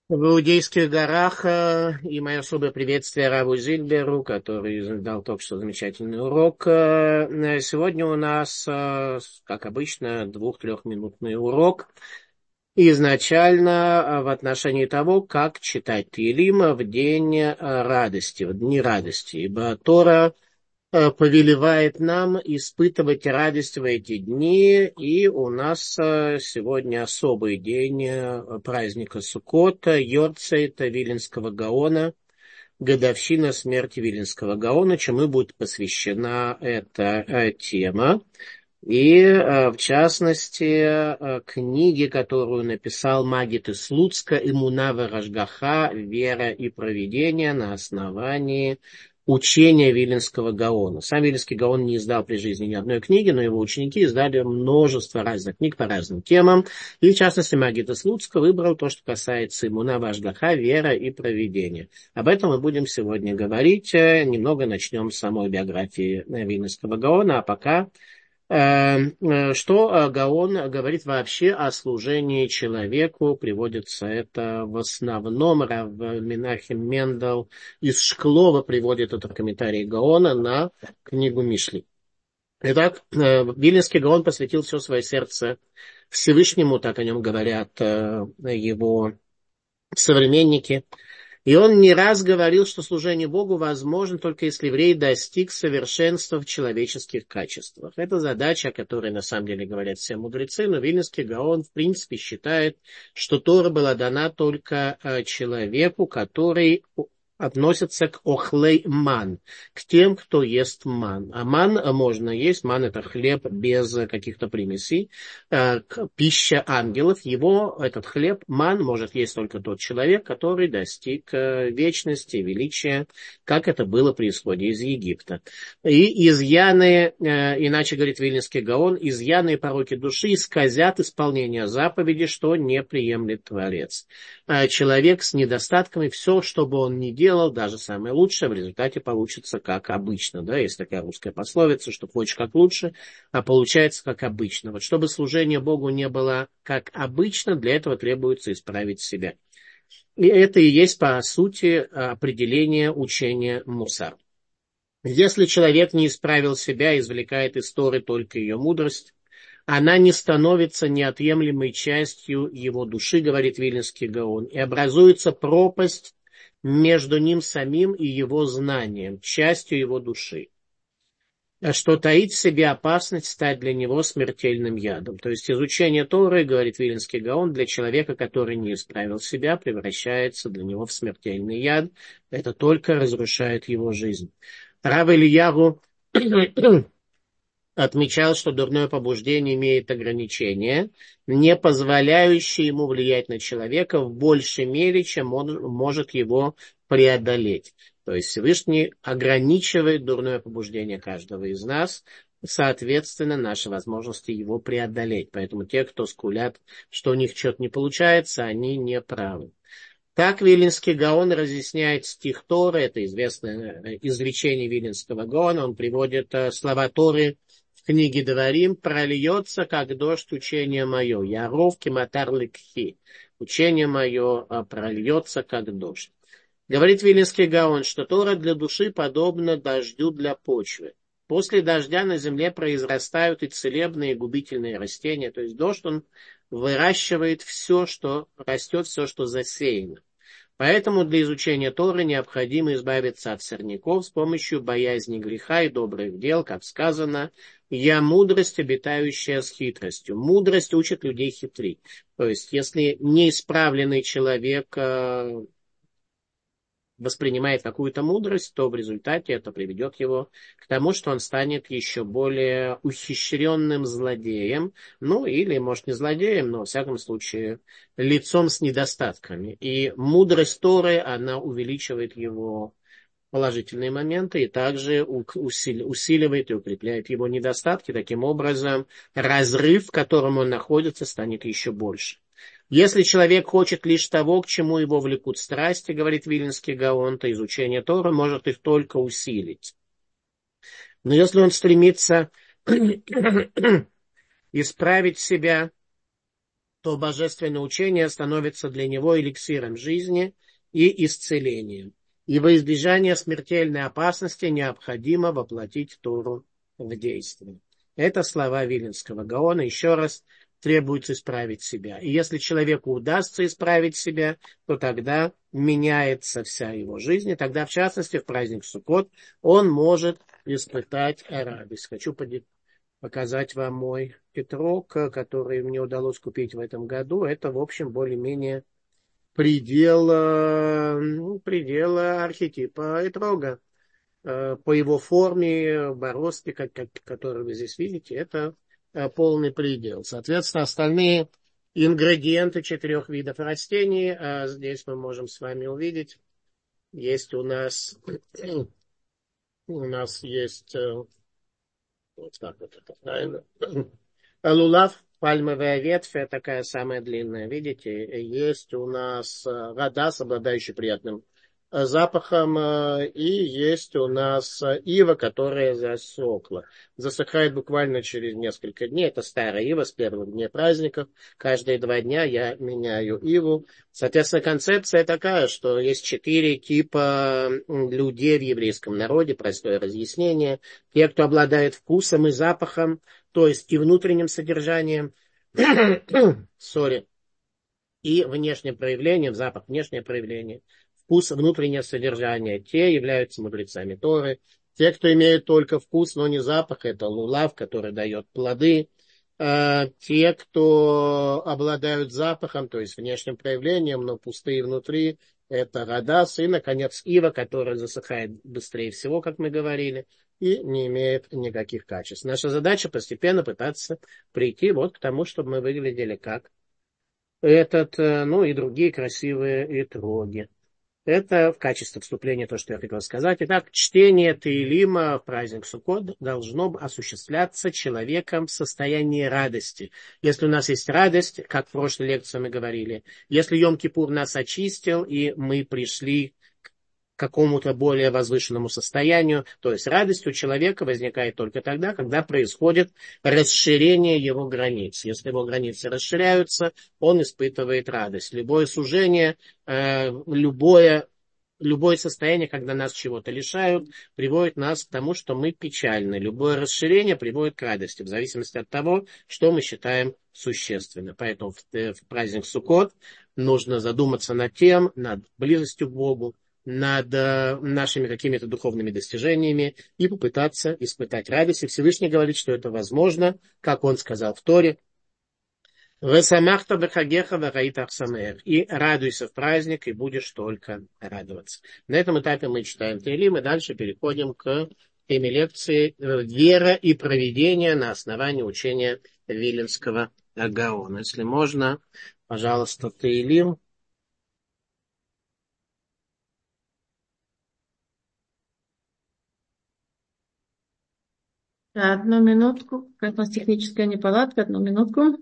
В Иудейских горах и мое особое приветствие Раву Зильберу, который дал только что замечательный урок. Сегодня у нас, как обычно, 2-3-минутный урок. Изначально в отношении того, как читать Тилим в день радости, в дни радости. Ибо Тора повелевает нам испытывать радость в эти дни. И у нас сегодня особый день праздника Суккота, Йорцейта, Виленского Гаона, годовщина смерти Виленского Гаона, чему будет посвящена эта тема. И, в частности, книги, которую написал Магит из Слуцка, «Эмуна ве-Рашгаха. Вера и провидение» на основании учения Виленского Гаона. Сам Виленский Гаон не издал при жизни ни одной книги, но его ученики издали множество разных книг по разным темам. И, в частности, Магит из Слуцка выбрал то, что касается «Эмуна ве-Рашгаха. Вера и провидение». Об этом мы будем сегодня говорить. Немного начнем с самой биографии Виленского Гаона, а пока что Гаон говорит вообще о служении человеку. Приводится это в основном Рав Менахем Мендел из Шклова приводит это в комментарии Гаона на книгу Мишли. Итак, Виленский Гаон посвятил все свое сердце Всевышнему, так о нем говорят его современники. И он не раз говорил, что служение Богу возможно только если еврей достиг совершенства в человеческих качествах. Это задача, о которой на самом деле говорят все мудрецы, но Вильнюсский Гаон в принципе считает, что Тора была дана только человеку, который относится к охлей ман, к тем, кто ест ман. А ман можно есть, ман это хлеб без каких-то примесей, пища ангелов. Его, этот хлеб, ман, может есть только тот человек, который достиг вечности, величия, как это было при исходе из Египта. И изъяны, иначе говорит Вильнюсский Гаон, изъяны пороки души исказят исполнение заповеди, что не приемлет Творец. Человек с недостатками, все, что бы он ни делал, даже самое лучшее, в результате получится как обычно. Да? Есть такая русская пословица, что хочешь как лучше, а получается как обычно. Вот чтобы служение Богу не было как обычно, для этого требуется исправить себя. И это и есть, по сути, определение учения мусар. Если человек не исправил себя, извлекает из Торы только ее мудрость, она не становится неотъемлемой частью его души, говорит Вильнюсский Гаон, и образуется пропасть между ним самим и его знанием, частью его души, что таит в себе опасность стать для него смертельным ядом. То есть изучение Торы, говорит Вильнюсский Гаон, для человека, который не исправил себя, превращается для него в смертельный яд. Это только разрушает его жизнь. Рав Ильягу отмечал, что дурное побуждение имеет ограничения, не позволяющие ему влиять на человека в большей мере, чем он может его преодолеть. То есть Всевышний ограничивает дурное побуждение каждого из нас, соответственно, наши возможности его преодолеть. Поэтому те, кто скулят, что у них что-то не получается, они не правы. Так Виленский Гаон разъясняет стих Торы, это известное изречение Виленского Гаона, он приводит слова Торы в книге Деварим: «Прольется, как дождь, учение мое, яров кематар лекхи, учение мое прольется, как дождь». Говорит Виленский Гаон, что Тора для души подобна дождю для почвы. После дождя на земле произрастают и целебные, и губительные растения. То есть дождь, он выращивает все, что растет, все, что засеяно. Поэтому для изучения Торы необходимо избавиться от сорняков с помощью боязни греха и добрых дел, как сказано: «Я мудрость, обитающая с хитростью». Мудрость учит людей хитрить. То есть, если неисправленный человек воспринимает какую-то мудрость, то в результате это приведет его к тому, что он станет еще более ухищренным злодеем, ну или, может, не злодеем, но, во всяком случае, лицом с недостатками. И мудрость Торы, она увеличивает его положительные моменты и также усиливает и укрепляет его недостатки. Таким образом, разрыв, в котором он находится, станет еще больше. Если человек хочет лишь того, к чему его влекут страсти, говорит Виленский Гаон, то изучение Торы может их только усилить. Но если он стремится исправить себя то божественное учение становится для него эликсиром жизни и исцелением. И во избежание смертельной опасности необходимо воплотить Тору в действие. Это слова Виленского Гаона. Еще раз, требуется исправить себя. И если человеку удастся исправить себя, то тогда меняется вся его жизнь. И тогда, в частности, в праздник Суккот он может испытать радость. Хочу показать вам мой петрок, который мне удалось купить в этом году. Это, в общем, более-менее предел, предел архетипа этрога. По его форме, бороздке, которую вы здесь видите, это полный предел. Соответственно, остальные ингредиенты 4 видов растений здесь мы можем с вами увидеть. Есть у нас есть вот так вот это правильно. Лулав, пальмовая ветвь, такая самая длинная, видите? Есть у нас радас, обладающий приятным запахом, и есть у нас ива, которая засохла. Засыхает буквально через несколько дней. Это старая ива с первых дней праздников. Каждые 2 дня я меняю иву. Соответственно, концепция такая, что есть 4 типа людей в еврейском народе. Простое разъяснение. Те, кто обладает вкусом и запахом, то есть и внутренним содержанием, и внешним проявлением, запах, внешнее проявление, вкус, внутреннее содержание, те являются мудрецами Торы. Те, кто имеет только вкус, но не запах, это лулав, который дает плоды. Те, кто обладают запахом, то есть внешним проявлением, но пустые внутри, это радас. И, наконец, ива, которая засыхает быстрее всего, как мы говорили, и не имеет никаких качеств. Наша задача постепенно пытаться прийти вот к тому, чтобы мы выглядели как ну и другие красивые итроги. Это в качестве вступления то, что я хотел сказать. Итак, чтение Теилима в праздник Суккот должно осуществляться человеком в состоянии радости. Если у нас есть радость, как в прошлой лекции мы говорили, если Йом-Кипур нас очистил, и мы пришли к какому-то более возвышенному состоянию, то есть радость у человека возникает только тогда, когда происходит расширение его границ. Если его границы расширяются, он испытывает радость. Любое сужение, любое состояние, когда нас чего-то лишают, приводит нас к тому, что мы печальны. Любое расширение приводит к радости, в зависимости от того, что мы считаем существенным. Поэтому в праздник Суккот нужно задуматься над близостью к Богу, над нашими какими-то духовными достижениями и попытаться испытать радость. И Всевышний говорит, что это возможно, как он сказал в Торе. «Весамахта бехагеха вараитах самех». И радуйся в праздник, и будешь только радоваться. На этом этапе мы читаем Теилим, и дальше переходим к теме лекции «Вера и провидение на основании учения Виленского Гаона». Если можно, пожалуйста, Теилим. Одну минутку. Как у нас техническая неполадка. Одну минутку.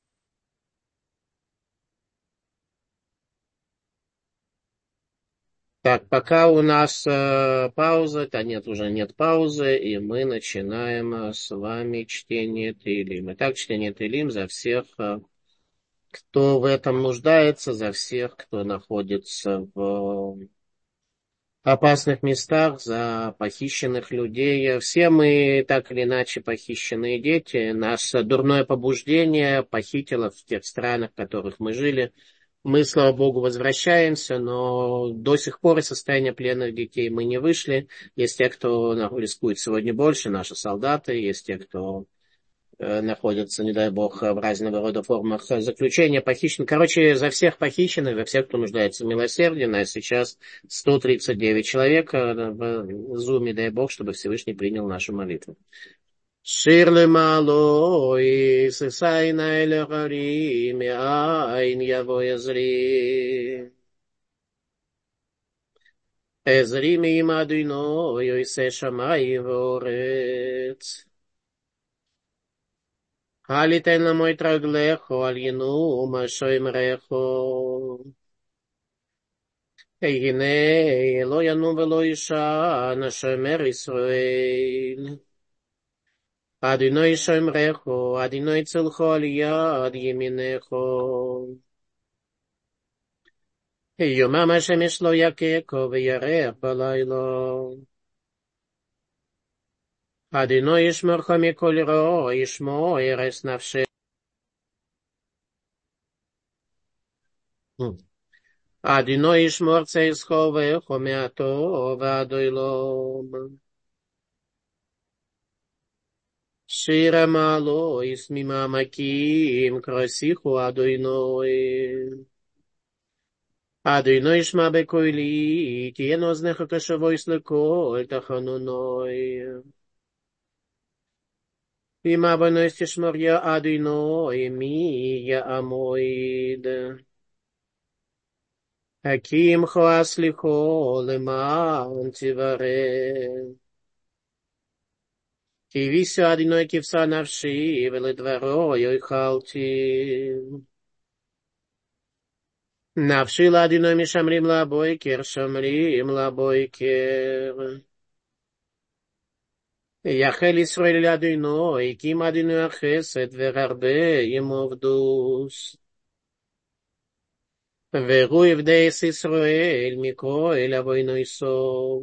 Так, пока у нас пауза, уже нет паузы, и мы начинаем с вами чтение Теилим. Итак, чтение Теилим за всех, кто в этом нуждается, за всех, кто находится в опасных местах, за похищенных людей. Все мы так или иначе похищенные дети. Наше дурное побуждение похитило в тех странах, в которых мы жили. Мы, слава Богу, возвращаемся, но до сих пор из состояния пленных детей мы не вышли. Есть те, кто рискует сегодня больше, наши солдаты, есть те, кто находятся, не дай бог, в разного рода формах заключения, похищены. Короче, за всех похищенных, за всех, кто нуждается в милосердии, нас сейчас 139 человек в зуме, дай бог, чтобы Всевышний принял нашу молитву. שיר למעלוי, ששיינה אל ההרים, מאין יבוא עזרי. עזרי מעמדינו, יעשה שמיים ואורץ. אל יתן למות רגליך, אל ינום שומרך. הנה, לא ינום ולא יישן, שומר ישראל. Адиной шомрехо, адиной цилхо яд еминехо. Йомам ашемеш ло якеко веярех балайло. Адиной ишморхо миколь ро, ишмо эрес навше. Адиной ишмор цейсхо вехо меато вадойлом. Шира мало исмима маким красиху адойной. Адойной шма бекойли, тиен ознеха кашавой слыколь тахануной. Има баной стишмор я адойной, ми я амоид. Аким хоаслихо леман тиваре. Кивисю адойной кивса навши, веледваро йойхалти. Навши ладиной мишамрим лабойкер, шамрим лабойкер. Яхел Исраэль ладиной, ким адиной ахесет, верарбе емовдус. Веру евдеес Исраэль, микоэль авойной сов.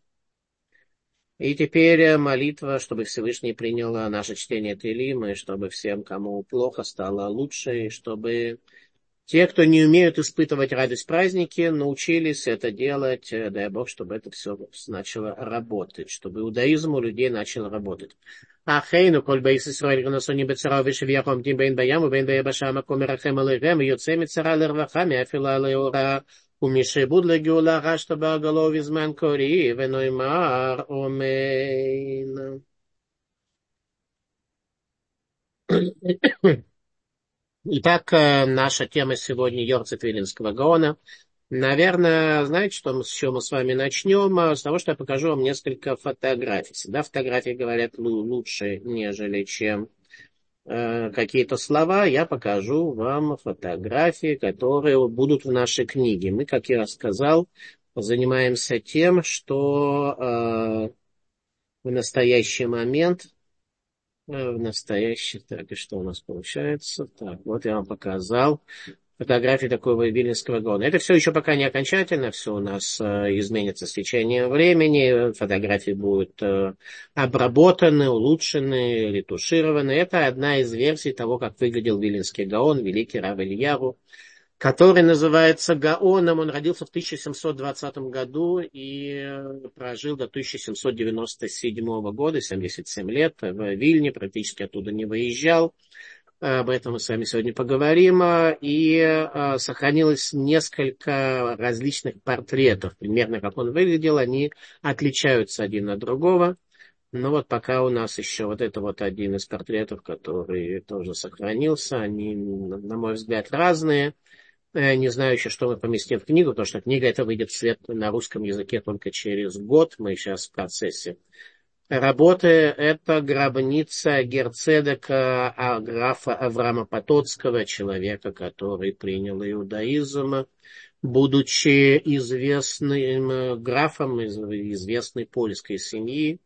И теперь молитва, чтобы Всевышний принял наше чтение Теилим, и чтобы всем, кому плохо, стало лучше, и чтобы те, кто не умеют испытывать радость в празднике, научились это делать, дай Бог, чтобы это все начало работать, чтобы иудаизм у людей начал работать. Ахейну, коль бейс Исраэль, гносони бецара, вишевьяхом, тим бейн баям, бейн бейбаша, маком ирахем алейхем, йоце мицара лервахами, афила леора, умишебуд легиула, раштаба агалов изман кори, веноймар, омейн. Итак, наша тема сегодня Йорцет Виленского Гаона. Наверное, знаете, с чего мы с вами начнем? С того, что я покажу вам несколько фотографий. Всегда фотографии говорят лучше, нежели чем какие-то слова. Я покажу вам фотографии, которые будут в нашей книге. Мы, как я сказал, занимаемся тем, что в настоящий момент... Так, и что у нас получается? Так, вот я вам показал фотографии такого Виленского Гаона. Это все еще пока не окончательно, все у нас изменится с течением времени, фотографии будут обработаны, улучшены, ретушированы. Это одна из версий того, как выглядел Виленский Гаон, великий Рав Ильяру, который называется Гаоном. Он родился в 1720 году и прожил до 1797 года, 77 лет, в Вильне, практически оттуда не выезжал. Об этом мы с вами сегодня поговорим. И сохранилось несколько различных портретов, примерно как он выглядел. Они отличаются один от другого. Но вот пока у нас еще вот это вот один из портретов, который тоже сохранился. Они, на мой взгляд, разные. Не знаю еще, что мы поместим в книгу, потому что книга эта выйдет в свет на русском языке только через год. Мы сейчас в процессе работы. Это гробница Герцедека графа Авраама Потоцкого, человека, который принял иудаизм, будучи известным графом из известной польской семьи.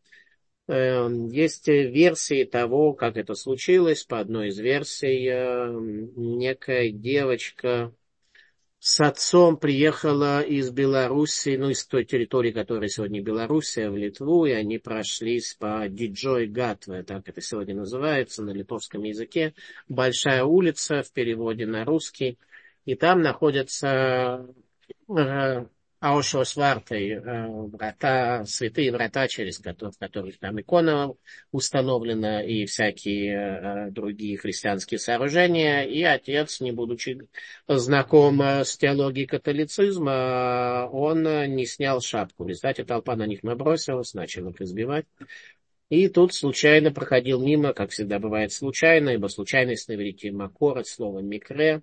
Есть версии того, как это случилось. По одной из версий, некая девочка с отцом приехала из Белоруссии, из той территории, которая сегодня Белоруссия, в Литву, и они прошлись по Диджой Гатве, так это сегодня называется на литовском языке, большая улица в переводе на русский, и там находятся Аушос Вартой, врата, святые врата, в которых там икона установлена, и всякие другие христианские сооружения. И отец, не будучи знаком с теологией католицизма, он не снял шапку. В результате толпа на них набросилась, начала их избивать. И тут случайно проходил мимо, как всегда бывает случайно, ибо случайность на иврите макор от слова микре,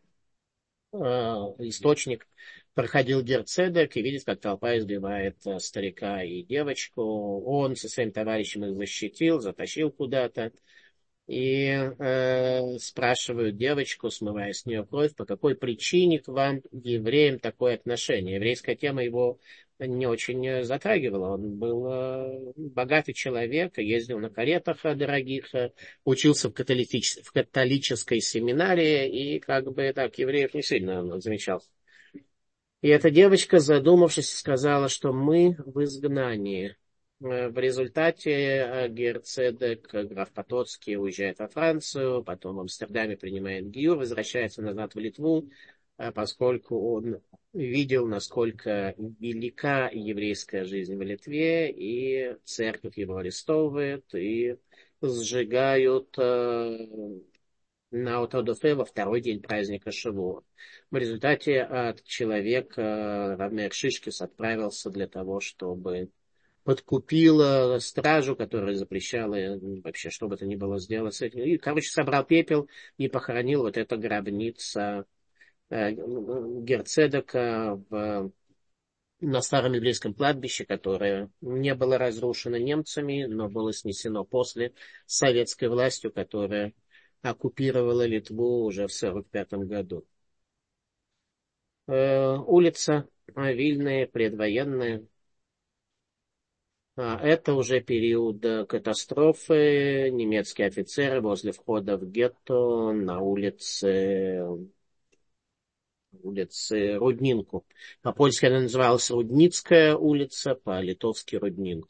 источник. Проходил Герцедек и видит, как толпа избивает старика и девочку. Он со своим товарищем их защитил, затащил куда-то. и спрашивают девочку, смывая с нее кровь, по какой причине к вам, евреям, такое отношение. Еврейская тема его не очень затрагивала. Он был богатый человек, ездил на каретах дорогих, учился в католической семинарии, и как бы так евреев не сильно он замечал. И эта девочка, задумавшись, сказала, что мы в изгнании. В результате герцедек, граф Потоцкий, уезжает во Францию, потом в Амстердаме принимает гиур, возвращается назад в Литву, поскольку он видел, насколько велика еврейская жизнь в Литве, и церковь его арестовывает, и сжигают на Отодофе во второй день праздника Шавуот. В результате человек, Равмер Шишкис, отправился для того, чтобы подкупил стражу, которая запрещала вообще что бы то ни было сделать с этим. И, короче, собрал пепел и похоронил вот эта гробница Герцедека на старом еврейском кладбище, которое не было разрушено немцами, но было снесено после советской властью, которая оккупировала Литву уже в 1945 году. Улица Вильная, предвоенная. Это уже период катастрофы. Немецкие офицеры возле входа в гетто на улице Руднинку. По-польски она называлась Рудницкая улица, по-литовски Руднинку.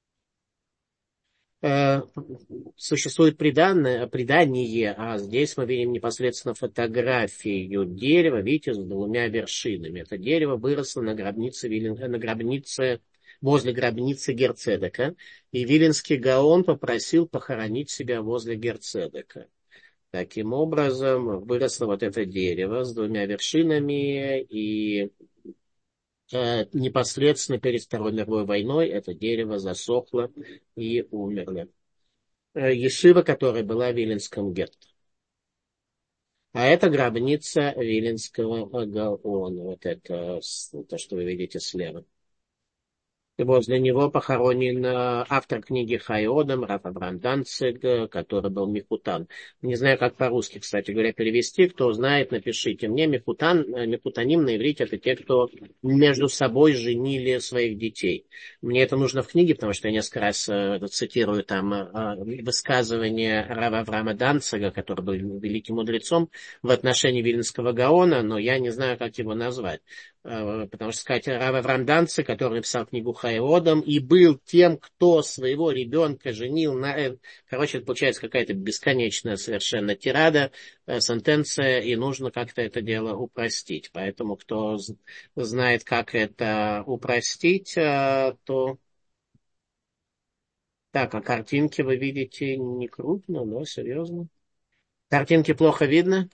Существует предание, а здесь мы видим непосредственно фотографию дерева, видите, с двумя вершинами. Это дерево выросло на гробнице, возле гробницы Герцедека, и Виленский Гаон попросил похоронить себя возле Герцедека. Таким образом, выросло вот это дерево с двумя вершинами, и непосредственно перед Второй мировой войной это дерево засохло и умерло. Ешива, которая была в Виленском гетто. А это гробница Виленского Гаона. Вот это то, что вы видите слева. И возле него похоронен автор книги Хайодам, Раф Авраам Данциг, который был Мехутан. Не знаю, как по-русски, кстати говоря, перевести. Кто знает, напишите мне. Мехутаним на иврите — это те, кто между собой женили своих детей. Мне это нужно в книге, потому что я несколько раз цитирую там высказывание Рава Авраама Данцига, который был великим мудрецом в отношении Виленского Гаона, но я не знаю, как его назвать. Потому что, сказать, Рав Авраам Данциг, который написал книгу Хайодам, и был тем, кто своего ребенка женил на... Короче, это получается какая-то бесконечная совершенно тирада, сентенция, и нужно как-то это дело упростить. Поэтому, кто знает, как это упростить, то... Так, а картинки вы видите не крупно, да, серьезно? Картинки плохо видно?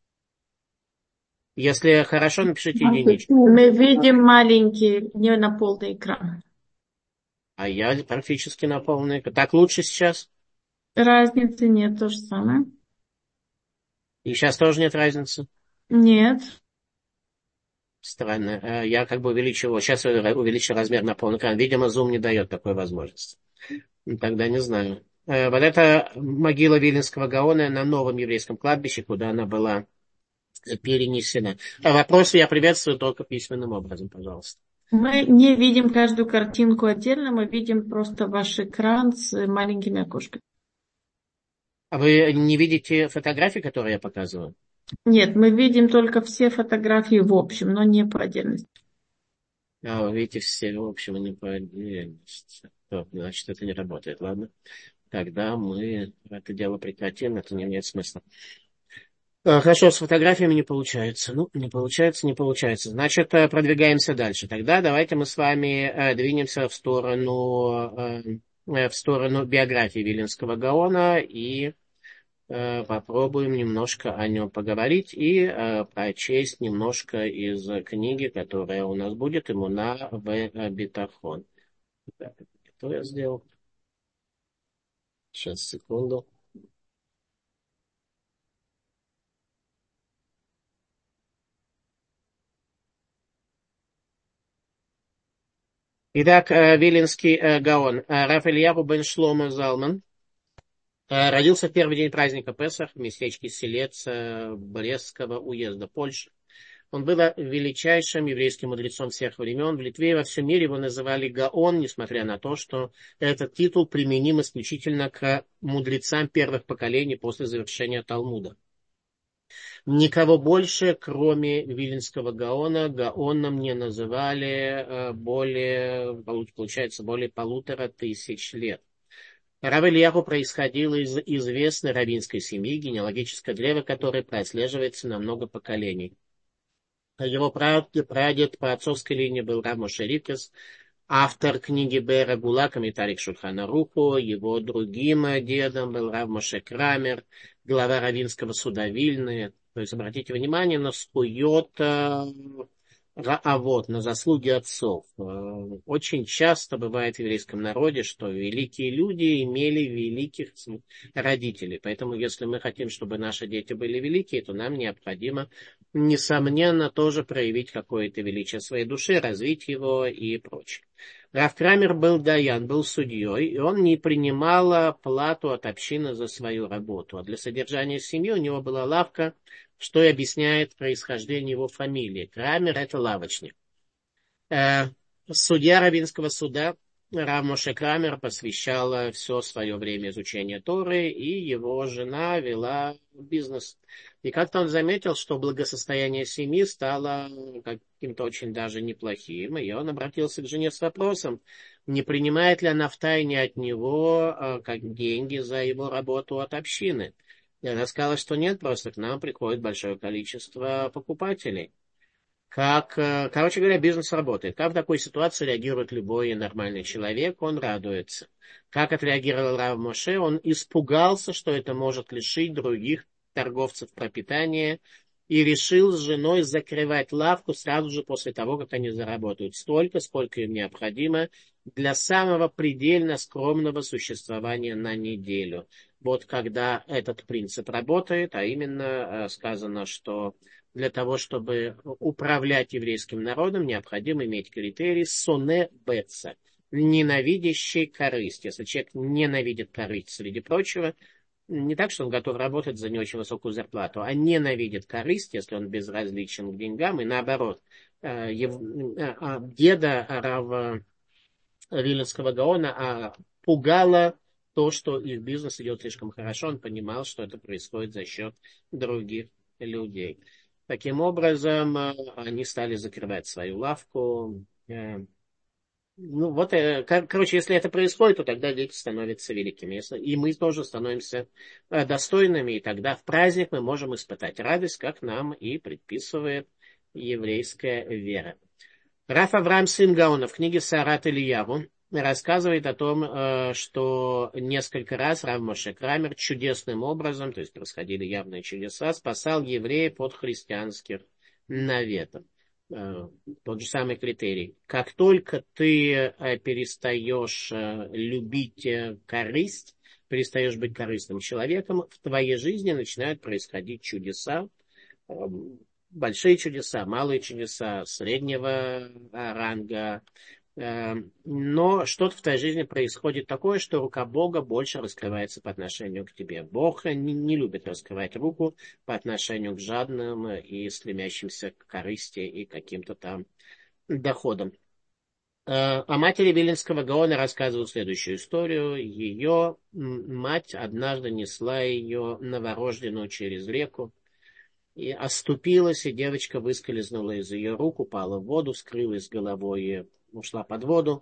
Если хорошо, напишите единичку. Мы видим маленький, не на полный экран. А я практически на полный. Так лучше сейчас? Разницы нет, то же самое. И сейчас тоже нет разницы? Нет. Странно. Я как бы увеличил. Сейчас увеличил размер на полный экран. Видимо, Zoom не дает такой возможности. Тогда не знаю. Вот это могила Виленского Гаона на новом еврейском кладбище, куда она была перенесена. Вопросы я приветствую только письменным образом, пожалуйста. Мы не видим каждую картинку отдельно, мы видим просто ваш экран с маленькими окошками. А вы не видите фотографии, которые я показываю? Нет, мы видим только все фотографии в общем, но не по отдельности. Вы видите все, в общем, не по отдельности. Значит, это не работает, ладно? Тогда мы это дело прекратим, это не имеет смысла. Хорошо, с фотографиями не получается. Ну, не получается, не получается. Значит, продвигаемся дальше. Тогда давайте мы с вами двинемся в сторону биографии Виленского Гаона и попробуем немножко о нем поговорить и прочесть немножко из книги, которая у нас будет, Эмуна в Битахон. Так, что я сделал? Сейчас, секунду. Итак, Виленский Гаон. Раф Ильяху бен Шломо Залман. Родился в первый день праздника Песах в местечке Селец Брестского уезда Польши. Он был величайшим еврейским мудрецом всех времен. В Литве и во всем мире его называли Гаон, несмотря на то, что этот титул применим исключительно к мудрецам первых поколений после завершения Талмуда. Никого больше, кроме Виленского Гаона, Гаоном не называли получается, более 1500 лет. Рав Ильяху происходил из известной раввинской семьи, генеалогическое древо которой прослеживается на много поколений. Его прадед по отцовской линии был Рав Моше Рикес, автор книги Бера Гула, комментарий к Шульхана Руху. Его другим дедом был Рав Моше Крамер, глава раввинского суда Вильны. То есть, обратите внимание на скуйот Раавот, на заслуги отцов. Очень часто бывает в еврейском народе, что великие люди имели великих родителей. Поэтому, если мы хотим, чтобы наши дети были великие, то нам необходимо, несомненно, тоже проявить какое-то величие своей души, развить его и прочее. Рав Крамер был даян, был судьей, и он не принимал плату от общины за свою работу. А для содержания семьи у него была лавка, что и объясняет происхождение его фамилии. Крамер – это лавочник. Судья раввинского суда Рав Моше Крамер посвящал все свое время изучению Торы, и его жена вела бизнес. И как-то он заметил, что благосостояние семьи стало каким-то очень даже неплохим, и он обратился к жене с вопросом, не принимает ли она втайне от него как деньги за его работу от общины. И она сказала, что нет, просто к нам приходит большое количество покупателей. Короче говоря, бизнес работает. Как в такой ситуации реагирует любой нормальный человек? Он радуется. Как отреагировал Рав Моше? Он испугался, что это может лишить других торговцев пропитания, и решил с женой закрывать лавку сразу же после того, как они заработают столько, сколько им необходимо для самого предельно скромного существования на неделю. Вот когда этот принцип работает, а именно сказано, что для того, чтобы управлять еврейским народом, необходимо иметь критерий соне беца, ненавидящий корысть. Если человек ненавидит корысть, среди прочего, не так, что он готов работать за не очень высокую зарплату, а ненавидит корысть, если он безразличен к деньгам, и наоборот, деда Рава Виленского Гаона пугало то, что их бизнес идет слишком хорошо, он понимал, что это происходит за счет других людей. Таким образом, они стали закрывать свою лавку. Короче, если это происходит, то тогда дети становятся великими. И мы тоже становимся достойными, и тогда в праздник мы можем испытать радость, как нам и предписывает еврейская вера. Рав Авраам сын Гаона в книге Саарат Ильяву рассказывает о том, что несколько раз Рав Моше Крамер чудесным образом, то есть происходили явные чудеса, спасал евреев от христианских наветов. Тот же самый критерий. Как только ты перестаешь любить корысть, перестаешь быть корыстным человеком, в твоей жизни начинают происходить чудеса, большие чудеса, малые чудеса, среднего ранга. Но что-то в твоей жизни происходит такое, что рука Бога больше раскрывается по отношению к тебе. Бог не любит раскрывать руку по отношению к жадным и стремящимся к корысти и каким-то там доходам. О матери Виленского Гаона рассказывают следующую историю. Ее мать однажды несла ее новорожденную через реку, и оступилась, и девочка выскользнула из ее рук, упала в воду, скрылась головой, ушла под воду.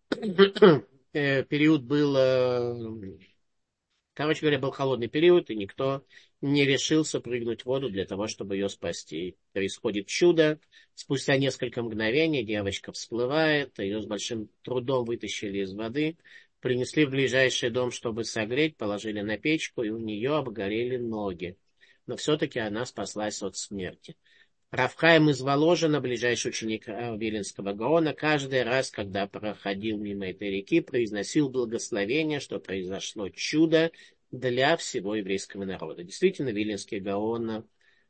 Период был, короче говоря, был холодный период, и никто не решился прыгнуть в воду для того, чтобы ее спасти. Происходит чудо. Спустя несколько мгновений девочка всплывает, ее с большим трудом вытащили из воды, принесли в ближайший дом, чтобы согреть, положили на печку, и у нее обгорели ноги. Но все-таки она спаслась от смерти. Рав Хаим из Воложина, ближайший ученик Виленского Гаона, каждый раз, когда проходил мимо этой реки, произносил благословение, что произошло чудо для всего еврейского народа. Действительно, Виленский Гаон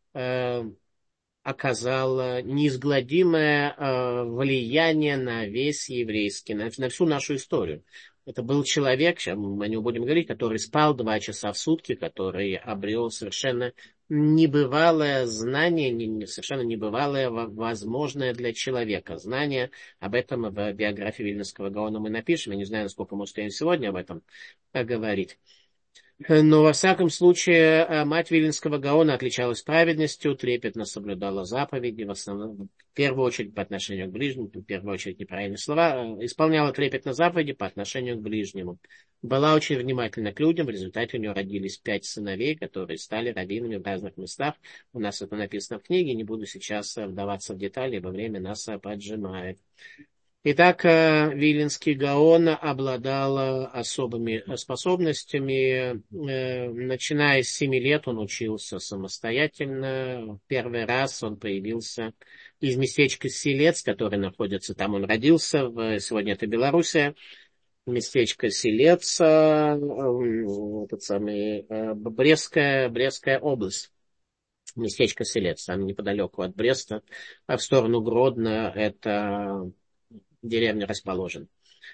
оказал неизгладимое влияние на весь еврейский, на всю нашу историю. Это был человек, сейчас мы о нем будем говорить, который спал 2 часа в сутки, который обрел совершенно небывалое знание, совершенно небывалое, возможное для человека знание. Об этом в биографии Вильнюсского Гаона мы напишем. Я не знаю, насколько мы успеем сегодня об этом говорить. Но, во всяком случае, мать Виленского Гаона отличалась праведностью, трепетно соблюдала заповеди, в основном, в первую очередь по отношению к ближнему, в первую очередь неправильные слова, исполняла трепетно заповеди по отношению к ближнему. Была очень внимательна к людям, в результате у нее родились 5 сыновей, которые стали раввинами в разных местах. У нас это написано в книге, не буду сейчас вдаваться в детали, ибо время нас поджимает. Итак, Виленский Гаон обладал особыми способностями. Начиная с 7 лет он учился самостоятельно. Первый раз он появился из местечка Селец, которое находится там. Он родился, сегодня это Белоруссия. Местечко Селец, этот самый, Брестская область. Местечко Селец, там неподалеку от Бреста, а в сторону Гродно это деревня расположена.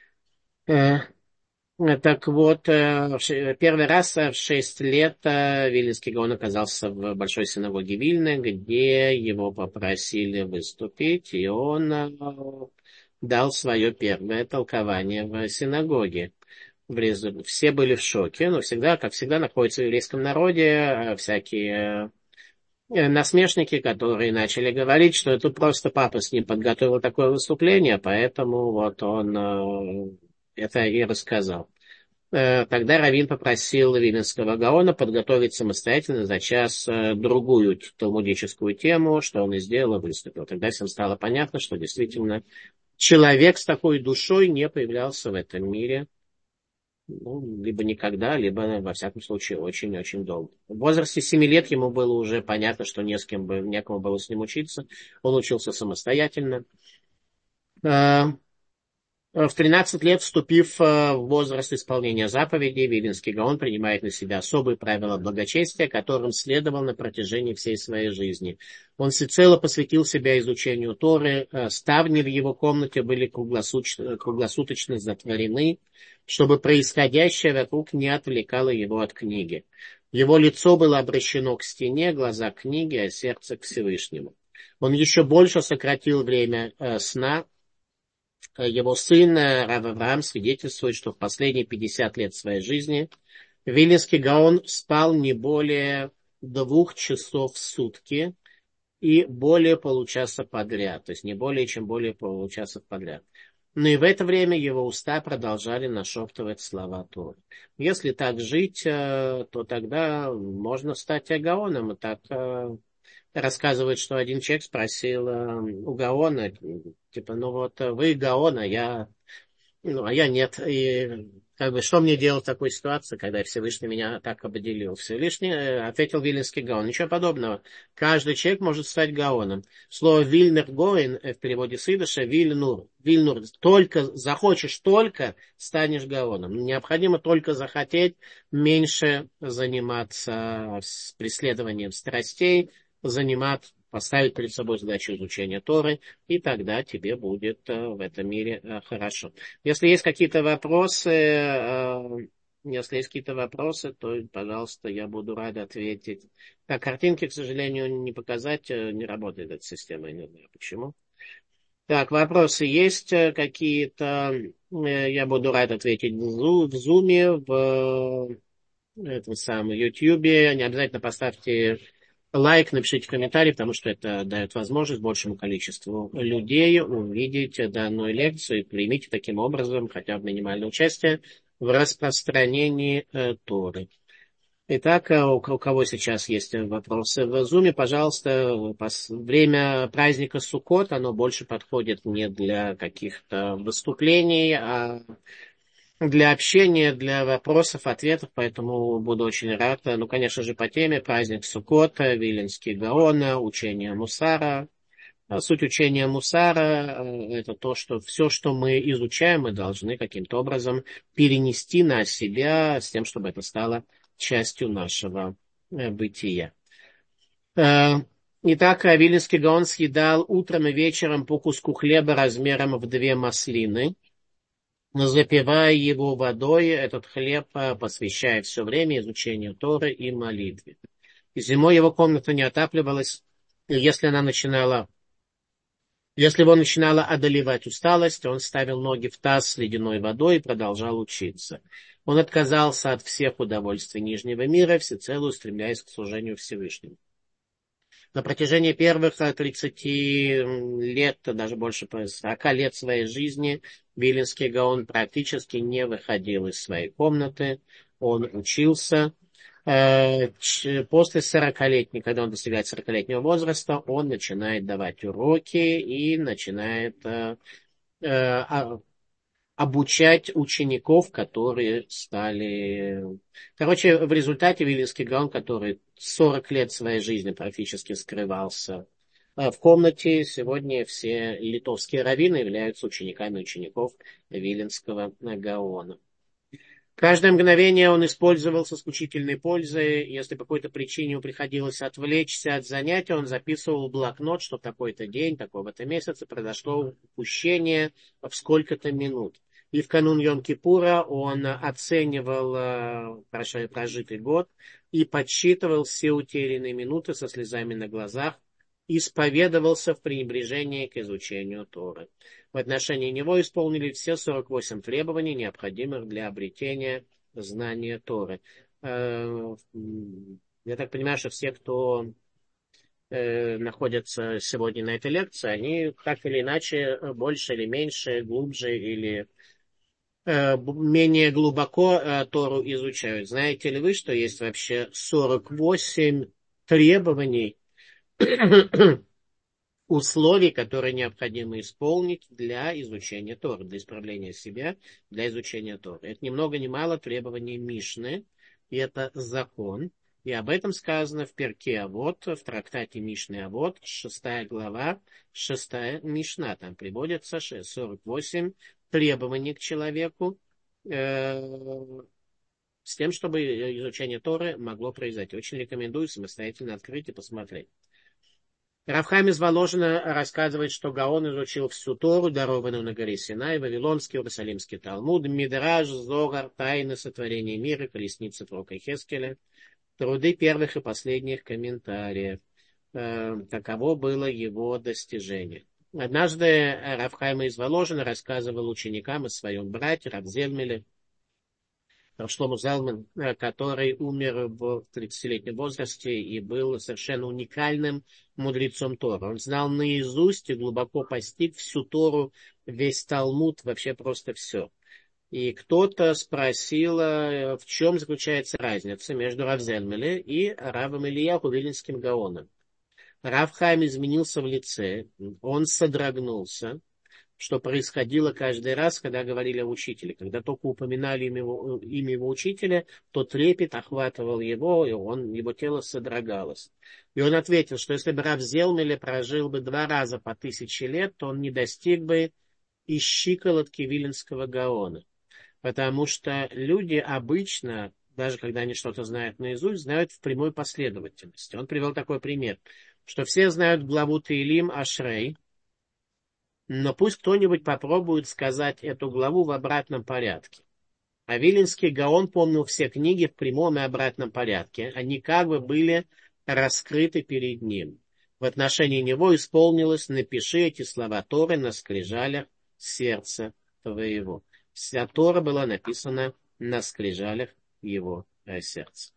Так вот, первый раз в 6 лет Виленский Гаон оказался в Большой синагоге Вильны, где его попросили выступить, и он дал свое первое толкование в синагоге. Все были в шоке, но всегда, как всегда, находится в еврейском народе всякие насмешники, которые начали говорить, что это просто папа с ним подготовил такое выступление, поэтому вот он это и рассказал. Тогда раввин попросил Виленского Гаона подготовить самостоятельно за час другую талмудическую тему, что он и сделал, и выступил. Тогда всем стало понятно, что действительно человек с такой душой не появлялся в этом мире. Либо никогда, либо, во всяком случае, очень-очень долго. В возрасте 7 лет ему было уже понятно, что некому было с ним учиться. Он учился самостоятельно. В 13 лет, вступив в возраст исполнения заповедей, Виленский Гаон принимает на себя особые правила благочестия, которым следовал на протяжении всей своей жизни. Он всецело посвятил себя изучению Торы, ставни в его комнате были круглосуточно затворены, чтобы происходящее вокруг не отвлекало его от книги. Его лицо было обращено к стене, глаза к книге, а сердце к Всевышнему. Он еще больше сократил время сна. Его сын Рав Авраам свидетельствует, что в последние 50 лет своей жизни Виленский Гаон спал не более 2 часов в сутки и более получаса подряд. То есть не более чем более получаса подряд. Но и в это время его уста продолжали нашептывать слова Торы. Если так жить, то тогда можно стать Гаоном. И так рассказывает, что один человек спросил у Гаона, типа, ну вот вы Гаон, а я нет. И как бы что мне делать в такой ситуации, когда Всевышний меня так обделил? Всевышний ответил Виленский Гаон. Ничего подобного. Каждый человек может стать Гаоном. Слово Вильнер Гоин в переводе с идыша Вильнур. Вильнур. Только захочешь, только станешь Гаоном. Необходимо только захотеть меньше заниматься преследованием страстей, поставить перед собой задачу изучения Торы, и тогда тебе будет в этом мире хорошо. Если есть какие-то вопросы, то, пожалуйста, я буду рад ответить. Так, картинки, к сожалению, не показать, не работает эта система, я не знаю почему. Так, вопросы есть какие-то, я буду рад ответить в Зуме, в этом самом Ютьюбе. Не обязательно поставьте лайк, напишите комментарий, потому что это дает возможность большему количеству людей увидеть данную лекцию и примите таким образом хотя бы минимальное участие в распространении Торы. Итак, у кого сейчас есть вопросы в Зуме, пожалуйста, время праздника Суккот, оно больше подходит не для каких-то выступлений, а для общения, для вопросов, ответов, поэтому буду очень рад. Ну, конечно же, по теме праздник Суккота, Виленский Гаон, учение Мусара. Суть учения Мусара – это то, что все, что мы изучаем, мы должны каким-то образом перенести на себя, с тем, чтобы это стало частью нашего бытия. Итак, Виленский Гаон съедал утром и вечером по куску хлеба размером в 2 маслины. запивая его водой, этот хлеб посвящая все время изучению Торы и молитве. И зимой его комната не отапливалась, и если его начинала одолевать усталость, он ставил ноги в таз с ледяной водой и продолжал учиться. Он отказался от всех удовольствий Нижнего мира, всецело устремляясь к служению Всевышнему. На протяжении первых 30 лет, даже больше 40 лет своей жизни, Виленский Гаон практически не выходил из своей комнаты, он учился. После 40-летнего, когда он достигает 40-летнего возраста, он начинает давать уроки и начинает обучать учеников, которые стали... Короче, в результате Виленский Гаон, который 40 лет своей жизни практически скрывался в комнате, сегодня все литовские раввины являются учениками учеников Виленского Гаона. Каждое мгновение он использовался с исключительной пользой. Если по какой-то причине ему приходилось отвлечься от занятия, он записывал в блокнот, что в такой-то день, такого-то месяца произошло упущение в сколько-то минут. И в канун Йом-Кипура он оценивал прожитый год и подсчитывал все утерянные минуты со слезами на глазах, исповедовался в пренебрежении к изучению Торы. В отношении него исполнили все 48 требований, необходимых для обретения знания Торы. Я так понимаю, что все, кто находятся сегодня на этой лекции, они так или иначе, больше или меньше, глубже или менее глубоко Тору изучают. Знаете ли вы, что есть вообще 48 требований, условий, которые необходимо исполнить для изучения Торы, для исправления себя, для изучения Торы. Это ни много ни мало требований Мишны, и это закон. И об этом сказано в Перке Авот, в трактате Мишны Авот, 6 глава, 6 Мишна. Там приводится 48 требований к человеку, с тем, чтобы изучение Торы могло произойти. Очень рекомендую самостоятельно открыть и посмотреть. Рав Хаим из Воложина рассказывает, что Гаон изучил всю Тору, дарованную на горе Синай, Вавилонский, Иерусалимский Талмуд, Мидраш, Зогар, Тайны сотворения мира, Колесница пророка Хескеля, труды первых и последних комментариев. Таково было его достижение. Однажды Рав Хаим из Воложина рассказывал ученикам о своем брате Рав Зельмеле, Рав Шломо Залман, который умер в 30-летнем возрасте и был совершенно уникальным мудрецом Торы. Он знал наизусть и глубоко постиг всю Тору, весь Талмуд, вообще просто все. И кто-то спросил, в чем заключается разница между Рав Зельмеле и Равом Ильяху Виленским Гаоном. Рав Хаим изменился в лице, он содрогнулся, что происходило каждый раз, когда говорили о учителе. Когда только упоминали имя его учителя, то трепет охватывал его, и его тело содрогалось. И он ответил, что если бы Рав Зельмеле прожил бы 2 раза по 1000 лет, то он не достиг бы и щиколотки Виленского Гаона. Потому что люди обычно, даже когда они что-то знают наизусть, знают в прямой последовательности. Он привел такой пример, что все знают главу Теилим Ашрей, но пусть кто-нибудь попробует сказать эту главу в обратном порядке. А Виленский Гаон помнил все книги в прямом и обратном порядке. Они как бы были раскрыты перед ним. В отношении него исполнилось: напиши эти слова Торы на скрижалях сердца твоего. Вся Тора была написана на скрижалях его сердца.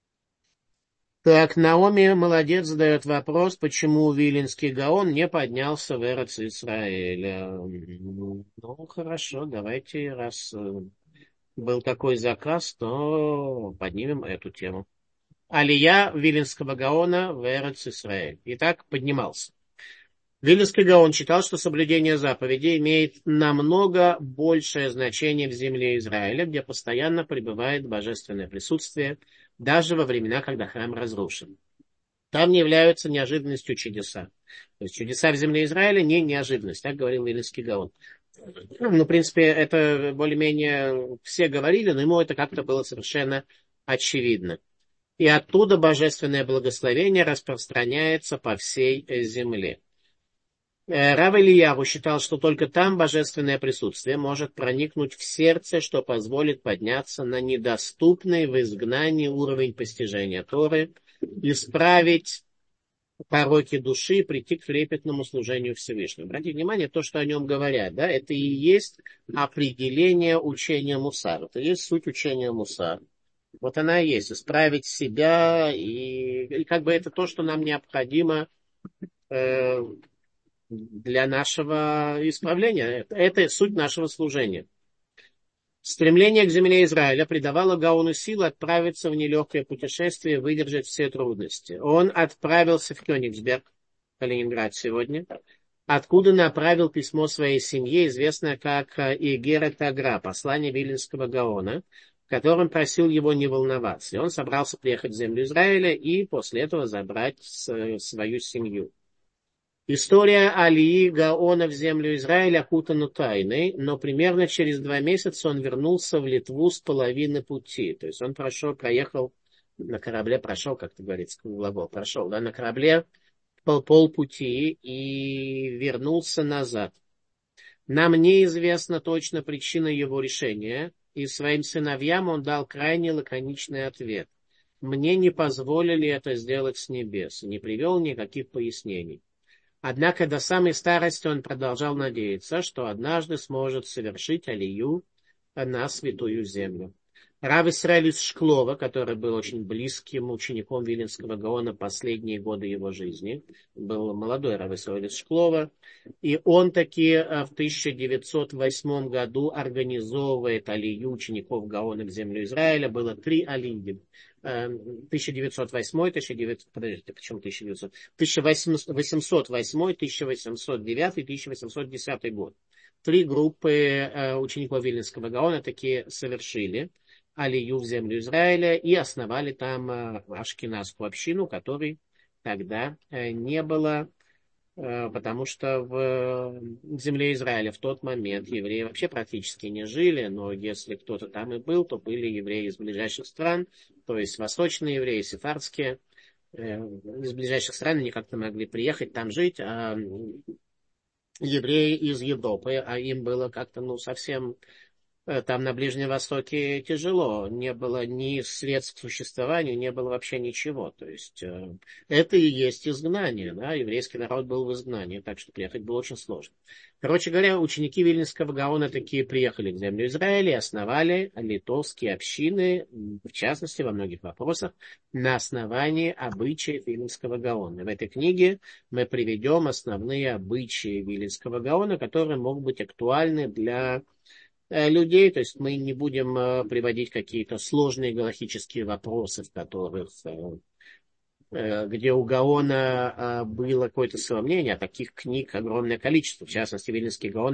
Так, Наоми молодец задает вопрос, почему Виленский Гаон не поднялся в Эрец Исраэля. Ну, хорошо, давайте, раз был такой заказ, то поднимем эту тему. Алия Виленского Гаона в Эрец Исраэль. Итак, поднимался. Виленский Гаон считал, что соблюдение заповедей имеет намного большее значение в земле Израиля, где постоянно пребывает божественное присутствие, даже во времена, когда храм разрушен. Там не являются неожиданностью чудеса. То есть чудеса в земле Израиля не неожиданность, так говорил Виленский Гаон. Ну, в принципе, это более-менее все говорили, но ему это как-то было совершенно очевидно. И оттуда божественное благословение распространяется по всей земле. Рав Ильяву считал, что только там божественное присутствие может проникнуть в сердце, что позволит подняться на недоступный в изгнании уровень постижения Торы, исправить пороки души, прийти к трепетному служению Всевышнему. Обратите внимание, то, что о нем говорят, да, это и есть определение учения Мусар. Это и есть суть учения Мусар. Вот она и есть, исправить себя, и как бы это то, что нам необходимо э, для нашего исправления. Это суть нашего служения. Стремление к земле Израиля придавало Гауну силы отправиться в нелегкое путешествие и выдержать все трудности. Он отправился в Кёнигсберг, Калининград сегодня, откуда направил письмо своей семье, известное как Игера Тагра, послание Виленского Гаона, в котором просил его не волноваться. И он собрался приехать в землю Израиля и после этого забрать свою семью. История Алии Гаона в землю Израиля окутана тайной, но примерно через 2 месяца он вернулся в Литву с половины пути. То есть он проехал на корабле, прошел, как ты говорится, глагол, прошел, да, на корабле полпути и вернулся назад. Нам неизвестна точно причина его решения, и своим сыновьям он дал крайне лаконичный ответ. Мне не позволили это сделать с небес, не привел никаких пояснений. Однако до самой старости он продолжал надеяться, что однажды сможет совершить алию на святую землю. Рав Исраэль из Шклова, который был очень близким учеником Виленского Гаона последние годы его жизни, был молодой Рав Исраэль из Шклова, и он таки в 1908 году организовывает алию учеников Гаона в землю Израиля. Было 3 алии. 1908, 1900, подождите, почему 1900? 1808, 1809, 1810 год. 3 группы учеников Виленского Гаона таки совершили алию в землю Израиля и основали там ашкеназскую общину, которой тогда не было, потому что в земле Израиля в тот момент евреи вообще практически не жили, но если кто-то там и был, то были евреи из ближайших стран, то есть восточные евреи, сефардские, из ближайших стран, они как-то могли приехать там жить, а евреи из Европы, а им было как-то, ну, совсем там на Ближнем Востоке тяжело, не было ни средств к существованию, не было вообще ничего. То есть это и есть изгнание, да, еврейский народ был в изгнании, так что приехать было очень сложно. Короче говоря, ученики Вильнюсского Гаона такие приехали в землю Израиля и основали литовские общины, в частности, во многих вопросах, на основании обычаев Вильнюсского Гаона. В этой книге мы приведем основные обычаи Вильнюсского Гаона, которые могут быть актуальны для людей, то есть мы не будем приводить какие-то сложные галактические вопросы, в которых, где у Гаона было какое-то сомнение, а таких книг огромное количество. В частности, Вильнюсский Гаон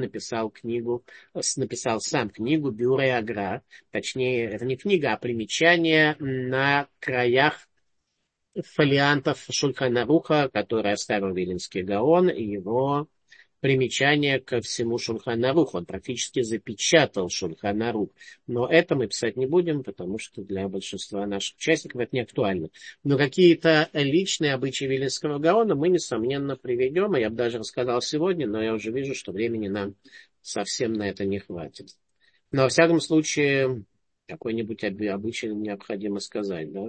написал сам книгу Бюре Агра, точнее, это не книга, а примечание на краях фолиантов Шульхана Аруха, который оставил Виленский Гаон, и его примечание ко всему Шульхан Арух. Он практически запечатал Шульхан Арух. Но это мы писать не будем, потому что для большинства наших участников это не актуально. Но какие-то личные обычаи Виленского Гаона мы, несомненно, приведем. И я бы даже рассказал сегодня, но я уже вижу, что времени нам совсем на это не хватит. Но, во всяком случае, какой-нибудь обычай необходимо сказать, да,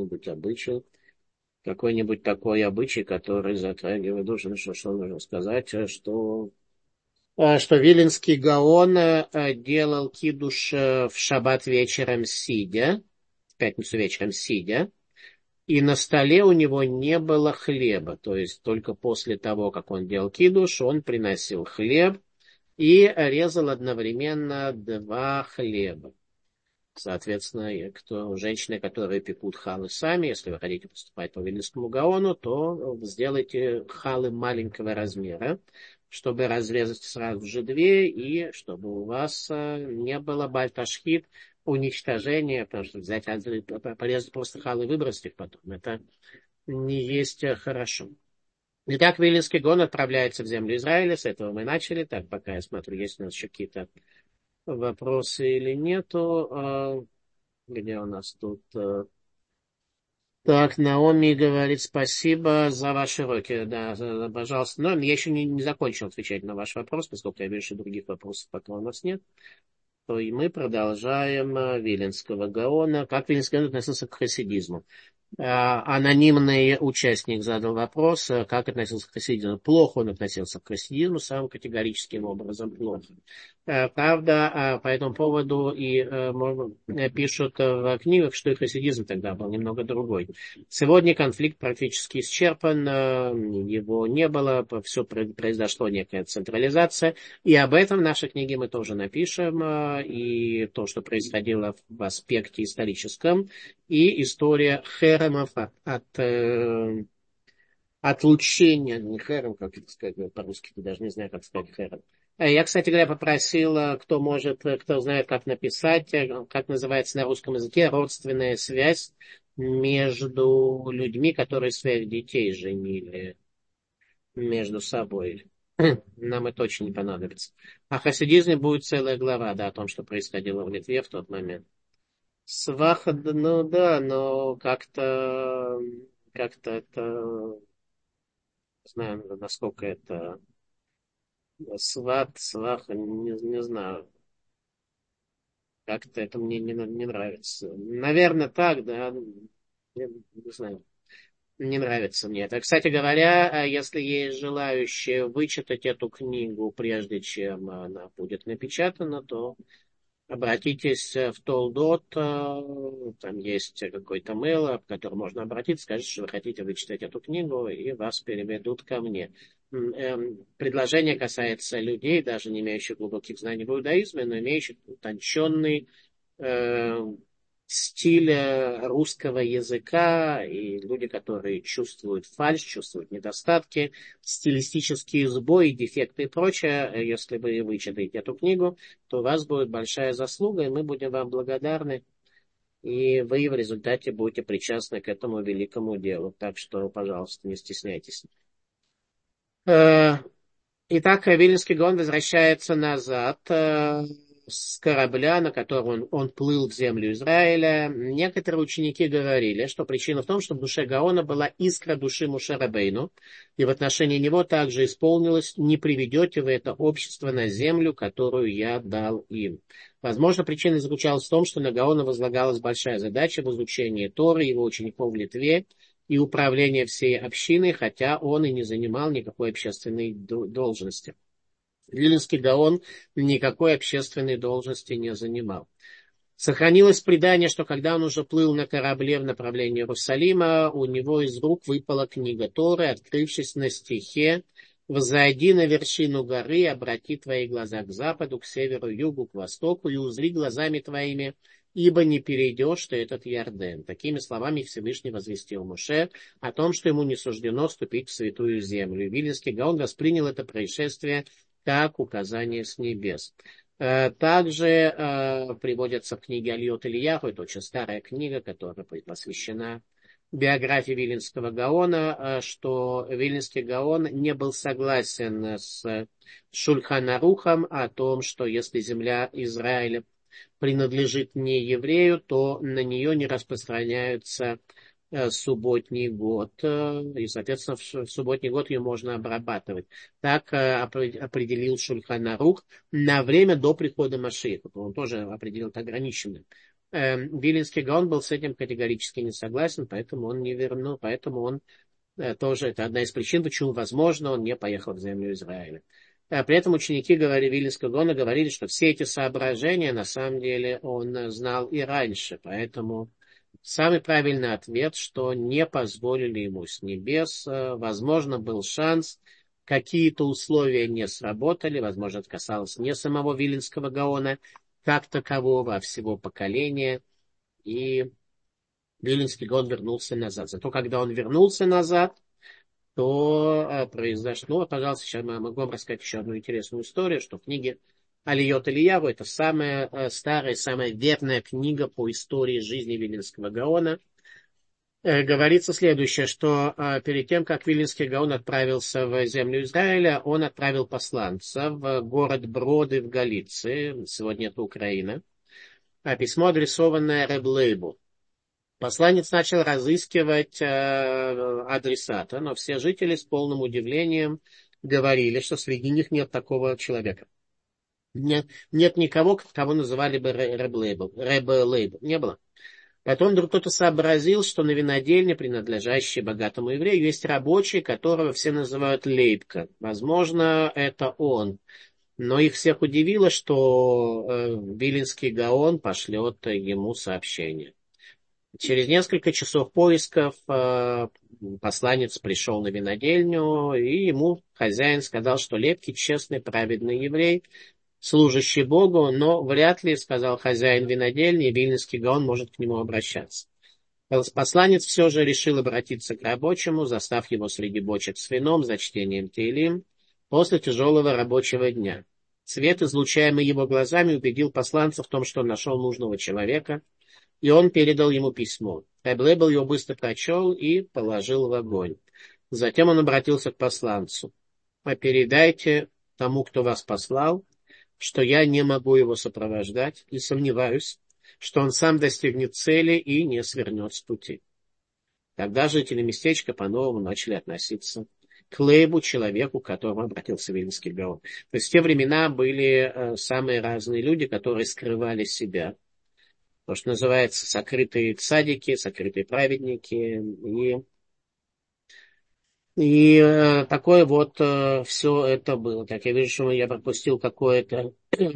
какой-нибудь такой обычай, который затрагивает, что нужно сказать, что Виленский Гаон делал кидуш в шаббат вечером сидя, в пятницу вечером сидя, и на столе у него не было хлеба, то есть только после того, как он делал кидуш, он приносил хлеб и резал одновременно 2 хлеба. Соответственно, женщины, которые пекут халы сами, если вы хотите поступать по Вильнюсскому Гаону, то сделайте халы маленького размера, чтобы разрезать сразу же 2, и чтобы у вас не было бальташхит, уничтожения, потому что взять, порезать просто халы и выбросить их потом, это не есть хорошо. Итак, Вильнюсский Гаон отправляется в землю Израиля, с этого мы начали, так, пока я смотрю, есть у нас еще какие-то вопросы или нету. Где у нас тут? Так, Наоми говорит, спасибо за ваши уроки. Да, пожалуйста. Но я еще не закончил отвечать на ваш вопрос, поскольку я вижу, что других вопросов пока у нас нет. То и мы продолжаем Виленского Гаона. Как Виленский Гаон относился к хасидизму? Анонимный участник задал вопрос, как относился к хасидизму. Плохо он относился к хасидизму, самым категорическим образом плохо. Правда, по этому поводу пишут в книгах, что и хасидизм тогда был немного другой. Сегодня конфликт практически исчерпан, его не было, все произошло некая централизация, и об этом в нашей книге мы тоже напишем, и то, что происходило в аспекте историческом, и история херемов отлучения, не херем, как это сказать по-русски, даже не знаю, как сказать херем. Я, кстати говоря, попросил, кто знает, как написать, как называется на русском языке, родственная связь между людьми, которые своих детей женили между собой. Нам это очень не понадобится. О хасидизме будет целая глава, да, о том, что происходило в Литве в тот момент. Сваха, ну да, но как-то это, не знаю, насколько это сваха, не знаю, как-то это мне не нравится. Наверное, так, да, не знаю, не нравится мне это. Кстати говоря, если есть желающие вычитать эту книгу, прежде чем она будет напечатана, то обратитесь в Толдот, там есть какой-то mail, в который можно обратиться, скажите, что вы хотите вычитать эту книгу, и вас переведут ко мне. Предложение касается людей, даже не имеющих глубоких знаний в иудаизме, но имеющих утонченный э, стиль русского языка, и люди, которые чувствуют фальшь, чувствуют недостатки, стилистические сбои, дефекты и прочее. Если вы вычитаете эту книгу, то у вас будет большая заслуга, и мы будем вам благодарны, и вы в результате будете причастны к этому великому делу. Так что, пожалуйста, не стесняйтесь. Итак, Виленский Гаон возвращается назад с корабля, на котором он плыл в землю Израиля. Некоторые ученики говорили, что причина в том, что в душе Гаона была искра души Моше Рабейну, и в отношении него также исполнилось: «Не приведете вы это общество на землю, которую я дал им». Возможно, причина заключалась в том, что на Гаона возлагалась большая задача в изучении Торы его учеников в Литве и управление всей общиной, хотя он и не занимал никакой общественной должности. Виленский Гаон никакой общественной должности не занимал. Сохранилось предание, что когда он уже плыл на корабле в направлении Иерусалима, у него из рук выпала книга Торы, открывшись на стихе: «Взойди на вершину горы, обрати твои глаза к западу, к северу, югу, к востоку, и узри глазами твоими, ибо не перейдешь ты этот Иорден». Такими словами Всевышний возвестил Моше о том, что ему не суждено вступить в святую землю. Виленский Гаон воспринял это происшествие как указание с небес. Также приводится в книге Альот Ильяху, это очень старая книга, которая посвящена биографии Виленского Гаона, что Виленский Гаон не был согласен с Шульхан Арухом о том, что если земля Израиля принадлежит не еврею, то на нее не распространяются субботний год, и, соответственно, в субботний год ее можно обрабатывать. Так определил Шульхан Арух на время до прихода Машиаха. Он тоже определил это ограниченным. Виленский Гаон был с этим категорически не согласен, поэтому он не вернул, поэтому он тоже, это одна из причин, почему, возможно, он не поехал в землю Израиля. При этом ученики Виленского Гаона говорили, что все эти соображения, на самом деле, он знал и раньше, поэтому самый правильный ответ, что не позволили ему с небес. Возможно, был шанс, какие-то условия не сработали, возможно, это касалось не самого Виленского Гаона как такового, а всего поколения, и Виленский Гаон вернулся назад. Зато когда он вернулся назад, то произошло, пожалуйста, сейчас я могу вам рассказать еще одну интересную историю, что в книге Алиот Ильяву, это самая старая, самая верная книга по истории жизни Виленского Гаона, говорится следующее, что перед тем, как Виленский Гаон отправился в землю Израиля, он отправил посланца в город Броды в Галиции, сегодня это Украина, а письмо, адресованное Реб Лейбу. Посланец начал разыскивать адресата, но все жители с полным удивлением говорили, что среди них нет такого человека. Нет никого, кого называли бы Рэб Лейбл. Не было. Потом вдруг кто-то сообразил, что на винодельне, принадлежащей богатому еврею, есть рабочий, которого все называют Лейбка. Возможно, это он. Но их всех удивило, что Виленский Гаон пошлет ему сообщение. Через несколько часов поисков посланец пришел на винодельню, и ему хозяин сказал, что Лепкий честный, праведный еврей, служащий Богу, но вряд ли, сказал хозяин винодельни, Вильнинский Гаон может к нему обращаться. Посланец все же решил обратиться к рабочему, застав его среди бочек с вином за чтением Теилим после тяжелого рабочего дня. Свет, излучаемый его глазами, убедил посланца в том, что он нашел нужного человека, и он передал ему письмо. Рэб Лейбл его быстро прочел и положил в огонь. Затем он обратился к посланцу. «Передайте тому, кто вас послал, что я не могу его сопровождать и сомневаюсь, что он сам достигнет цели и не свернет с пути». Тогда жители местечка по-новому начали относиться к Лейбу, человеку, к которому обратился Вильнинский Гаон. То есть в те времена были самые разные люди, которые скрывали себя. То, что называется сокрытые цадики, сокрытые праведники. И такое вот все это было. Так, я вижу, что я пропустил какое-то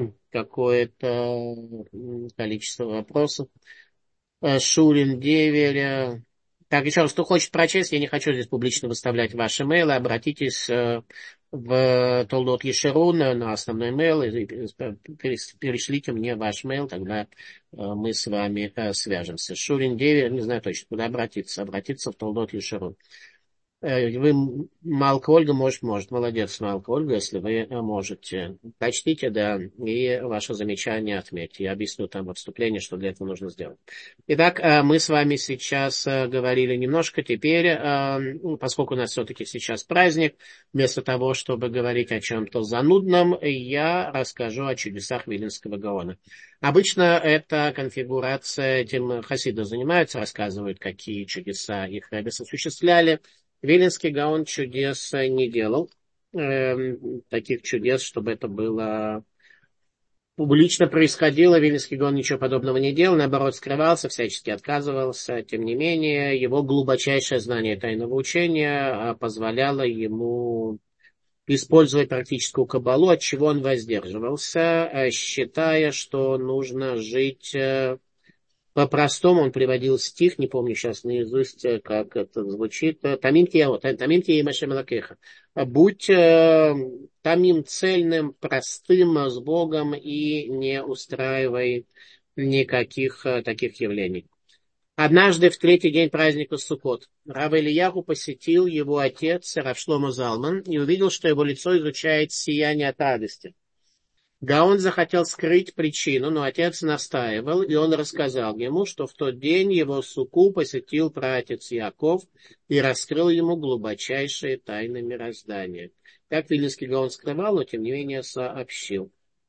количество вопросов. Шурин, Деверя. Так, еще раз, кто хочет прочесть, я не хочу здесь публично выставлять ваши мейлы, обратитесь в Толдот Ешерун на основной мейл и перешлите мне ваш мейл, тогда мы с вами свяжемся. Шурин, Девер, не знаю точно, куда обратиться в Толдот Ешерун. Вы, Малка Ольга, может. Молодец, Малка Ольга, если вы можете. Прочтите, да, и ваше замечание отметьте. Я объясню там в отступлении, что для этого нужно сделать. Итак, мы с вами сейчас говорили немножко. Теперь, поскольку у нас все-таки сейчас праздник, вместо того, чтобы говорить о чем-то занудном, я расскажу о чудесах Виленского Гаона. Обычно эта конфигурация, этим хасиды занимаются, рассказывают, какие чудеса их ребята осуществляли. Виленский Гаон чудес не делал, таких чудес, чтобы это было публично происходило. Виленский Гаон ничего подобного не делал, наоборот, скрывался, всячески отказывался. Тем не менее, его глубочайшее знание тайного учения позволяло ему использовать практическую каббалу, от чего он воздерживался, считая, что нужно жить по-простому. Он приводил стих, не помню сейчас наизусть, как это звучит. Таминки и Машем Лакеха. Будь тамим цельным, простым с Богом и не устраивай никаких таких явлений. Однажды в третий день праздника Суккот Рав Ильяху посетил его отец Рав Шломо Залман и увидел, что его лицо излучает сияние от радости. Гаон захотел скрыть причину, но отец настаивал, и он рассказал ему, что в тот день его суку посетил праотец Яков и раскрыл ему глубочайшие тайны мироздания. Так Вильнинский Гаон скрывал, но тем не менее сообщил.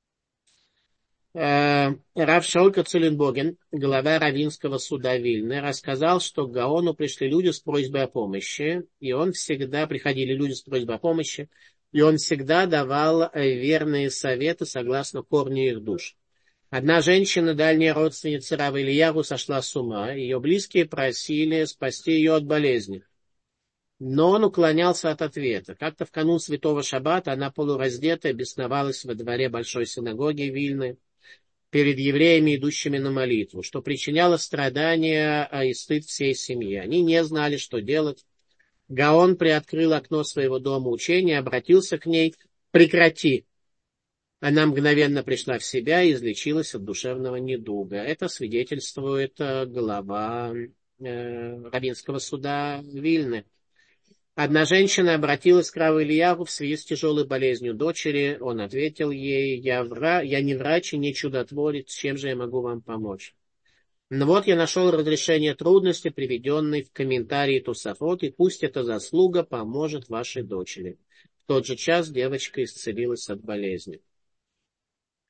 Рав Шауль Кацулинбоген, глава Равинского суда Вильны, рассказал, что к Гаону пришли люди с просьбой о помощи, и приходили люди с просьбой о помощи, и он всегда давал верные советы согласно корню их душ. Одна женщина, дальняя родственница Рава Ильягу, сошла с ума, ее близкие просили спасти ее от болезни. Но он уклонялся от ответа. Как-то в канун Святого Шаббата она полураздетая бесновалась во дворе большой синагоги Вильны перед евреями, идущими на молитву, что причиняло страдания и стыд всей семье. Они не знали, что делать. Гаон приоткрыл окно своего дома учения, обратился к ней: «Прекрати!» Она мгновенно пришла в себя и излечилась от душевного недуга. Это свидетельствует глава Равинского суда Вильны. Одна женщина обратилась к Раву Ильягу в связи с тяжелой болезнью дочери. Он ответил ей: я не врач и не чудотворец, чем же я могу вам помочь? Но вот я нашел разрешение трудности, приведенной в комментарии Тосафот, и пусть эта заслуга поможет вашей дочери. В тот же час девочка исцелилась от болезни.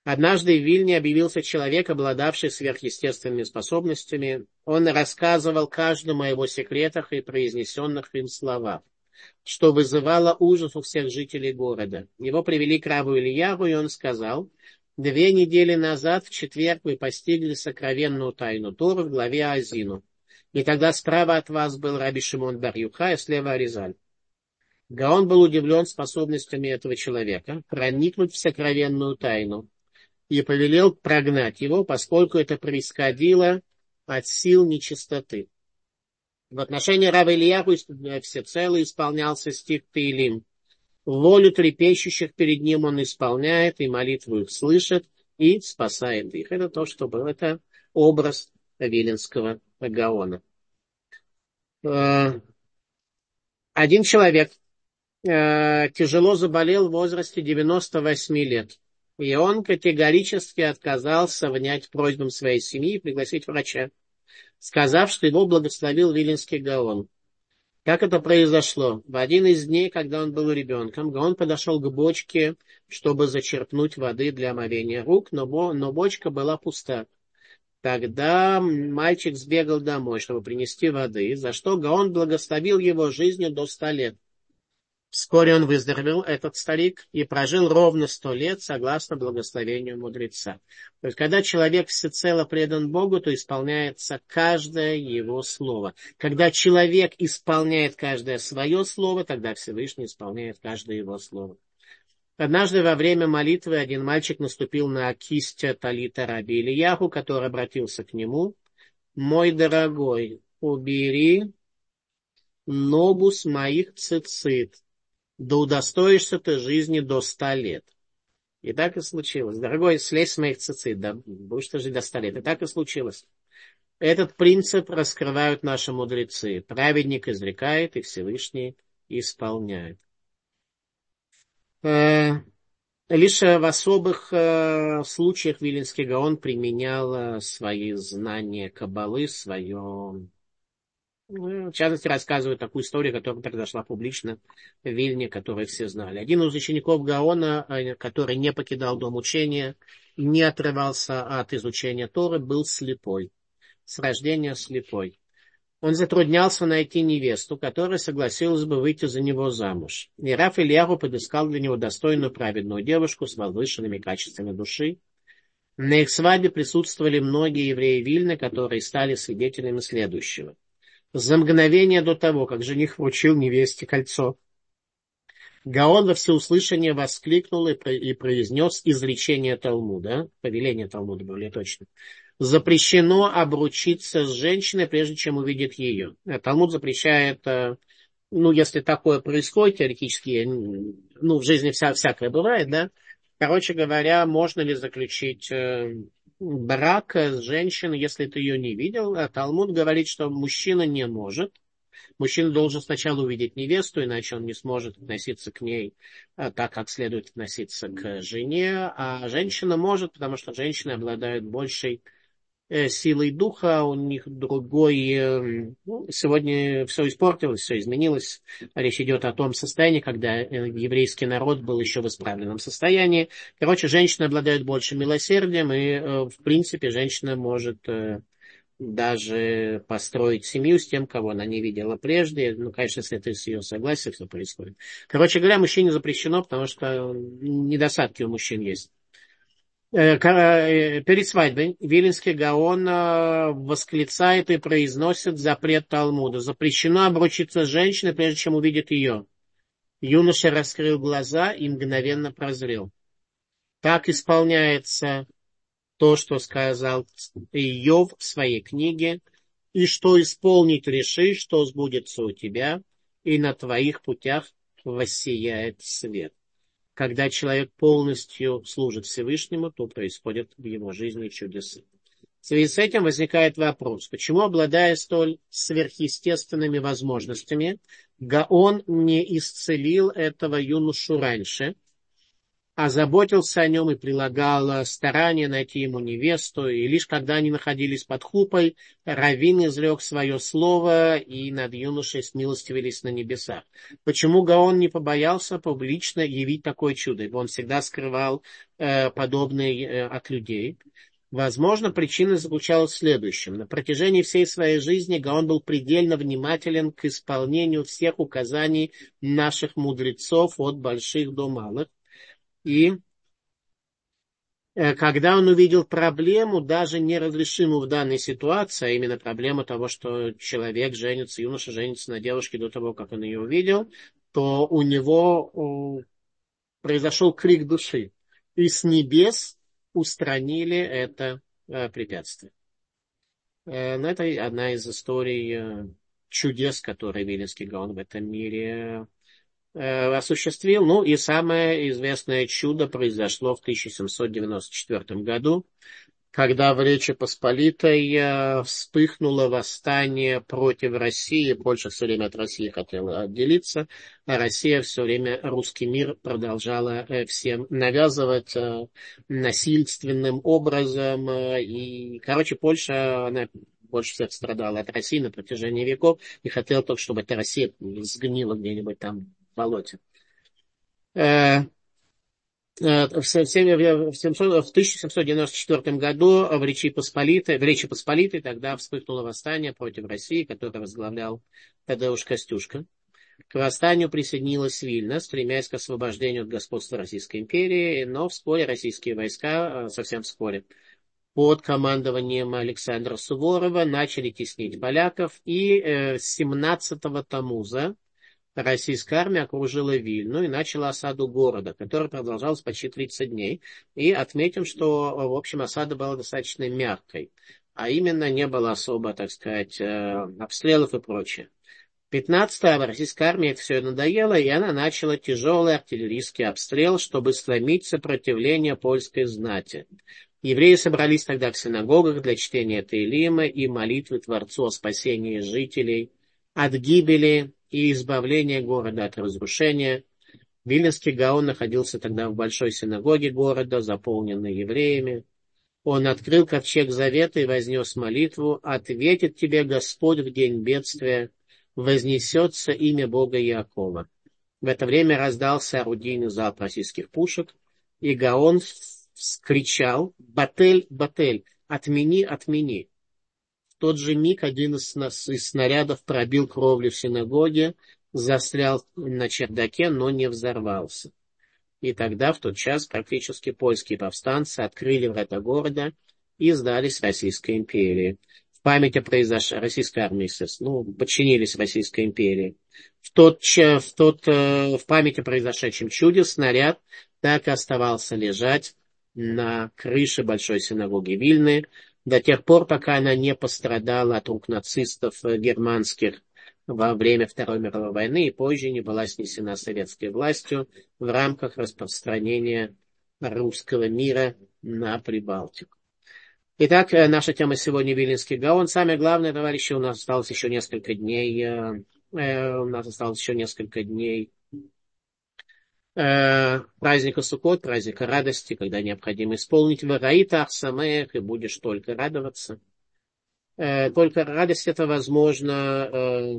Однажды в Вильне объявился человек, обладавший сверхъестественными способностями. Он рассказывал каждому о его секретах и произнесенных им словах, что вызывало ужас у всех жителей города. Его привели к Раву Ильягу, и он сказал: 2 недели назад, в четверг, вы постигли сокровенную тайну Торы в главе Азину. И тогда справа от вас был Раби Шимон бар Юхай, а слева Аризаль. Гаон был удивлен способностями этого человека проникнуть в сокровенную тайну и повелел прогнать его, поскольку это происходило от сил нечистоты. В отношении Рава Ильяху всецело исполнялся стих Теилим. Волю трепещущих перед ним он исполняет, и молитву их слышит, и спасает их. Это то, что был. Это образ Виленского Гаона. Один человек тяжело заболел в возрасте 98 лет. И он категорически отказался внять просьбам своей семьи и пригласить врача, сказав, что его благословил Виленский Гаон. Как это произошло? В один из дней, когда он был ребенком, Гаон подошел к бочке, чтобы зачерпнуть воды для омовения рук, но бочка была пуста. Тогда мальчик сбегал домой, чтобы принести воды, за что Гаон благословил его жизнью до 100 лет. Вскоре он выздоровел, этот старик, и прожил ровно 100 лет, согласно благословению мудреца. То есть, когда человек всецело предан Богу, то исполняется каждое его слово. Когда человек исполняет каждое свое слово, тогда Всевышний исполняет каждое его слово. Однажды во время молитвы один мальчик наступил на кисть талита Раби Ильяху, который обратился к нему: «Мой дорогой, убери ногу с моих цицит, да удостоишься ты жизни до 100 лет». И так и случилось. Дорогой, слезь с моих цицит, да будешь ты жить до 100 лет. И так и случилось. Этот принцип раскрывают наши мудрецы. Праведник изрекает, и Всевышний исполняет. Лишь в особых случаях Виленский Гаон применял свои знания каббалы, свое... В частности, рассказывают такую историю, которая произошла публично в Вильне, которую все знали. Один из учеников Гаона, который не покидал дом учения, не отрывался от изучения Торы, был слепой, с рождения слепой. Он затруднялся найти невесту, которая согласилась бы выйти за него замуж. И Рав Ильяху подыскал для него достойную праведную девушку с возвышенными качествами души. На их свадьбе присутствовали многие евреи Вильны, которые стали свидетелями следующего. За мгновение до того, как жених вручил невесте кольцо, Гаон во всеуслышание воскликнул и произнес изречение Талмуда, повеление Талмуда, более точно. Запрещено обручиться с женщиной, прежде чем увидит ее. Талмуд запрещает, если такое происходит, теоретически, в жизни всякое бывает, да. Короче говоря, можно ли заключить брак с женщиной, если ты ее не видел? А Талмуд говорит, что мужчина не может. Мужчина должен сначала увидеть невесту, иначе он не сможет относиться к ней так, как следует относиться к жене. А женщина может, потому что женщины обладают большей силой духа, у них другой... сегодня все испортилось, все изменилось. Речь идет о том состоянии, когда еврейский народ был еще в исправленном состоянии. Короче, женщины обладают большим милосердием, и, в принципе, женщина может даже построить семью с тем, кого она не видела прежде. Конечно, если это с ее согласия все происходит. Короче говоря, мужчине запрещено, потому что недостатки у мужчин есть. Перед свадьбой Виленский Гаон восклицает и произносит запрет Талмуда. Запрещено обручиться с женщиной, прежде чем увидит ее. Юноша раскрыл глаза и мгновенно прозрел. Так исполняется то, что сказал Иов в своей книге: «И что исполнить решишь, что сбудется у тебя, и на твоих путях воссияет свет». Когда человек полностью служит Всевышнему, то происходят в его жизни чудеса. В связи с этим возникает вопрос, почему, обладая столь сверхъестественными возможностями, Гаон не исцелил этого юношу раньше, озаботился о нем и прилагал старания найти ему невесту. И лишь когда они находились под хупой, раввин изрек свое слово, и над юношей смилостивились на небесах. Почему Гаон не побоялся публично явить такое чудо? Ибо он всегда скрывал подобное от людей. Возможно, причина заключалась в следующем. На протяжении всей своей жизни Гаон был предельно внимателен к исполнению всех указаний наших мудрецов от больших до малых. И когда он увидел проблему, даже неразрешимую в данной ситуации, а именно проблему того, что человек женится, юноша женится на девушке до того, как он ее увидел, то у него произошел крик души. И с небес устранили это препятствие. Но это одна из историй чудес, которые Виленский Гаон в этом мире осуществил. Ну и самое известное чудо произошло в 1794 году, когда в Речи Посполитой вспыхнуло восстание против России. Польша все время от России хотела отделиться, а Россия все время русский мир продолжала всем навязывать насильственным образом. И, Польша, она больше всех страдала от России на протяжении веков и хотела только, чтобы эта Россия сгнила где-нибудь там в болоте. В 1794 году в Речи Посполитой тогда вспыхнуло восстание против России, которое возглавлял Тадеуш Костюшка. К восстанию присоединилась Вильна, стремясь к освобождению от господства Российской империи, но вскоре российские войска, совсем вскоре, под командованием Александра Суворова начали теснить поляков, и 17-го Тамуза российская армия окружила Вильну и начала осаду города, которая продолжалась почти 30 дней. И отметим, что, в общем, осада была достаточно мягкой, а именно не было особо, так сказать, обстрелов и прочее. 15-го российской армии это все надоело, и она начала тяжелый артиллерийский обстрел, чтобы сломить сопротивление польской знати. Евреи собрались тогда в синагогах для чтения Теилима и молитвы Творцу о спасении жителей от гибели и избавления города от разрушения. Виленский Гаон находился тогда в большой синагоге города, заполненной евреями. Он открыл ковчег завета и вознес молитву: «Ответит тебе Господь в день бедствия, вознесется имя Бога Иакова». В это время раздался орудийный залп российских пушек, и Гаон вскричал: «Батель, батель, отмени, отмени». В тот же миг один из снарядов пробил кровлю в синагоге, застрял на чердаке, но не взорвался. И тогда, в тот час, практически польские повстанцы открыли врата города и сдались Российской империи. В память о произошедшем, российской армии, естественно, подчинились Российской империи. В память о произошедшем чуде снаряд так и оставался лежать на крыше Большой синагоги Вильны до тех пор, пока она не пострадала от рук нацистов германских во время Второй мировой войны и позже не была снесена советской властью в рамках распространения русского мира на Прибалтику. Итак, наша тема сегодня Виленский Гаон. Самое главное, товарищи, у нас осталось еще несколько дней. Праздника Суккот, праздника радости, когда необходимо исполнить вараита ахсамех, и будешь только радоваться. Только радость это возможно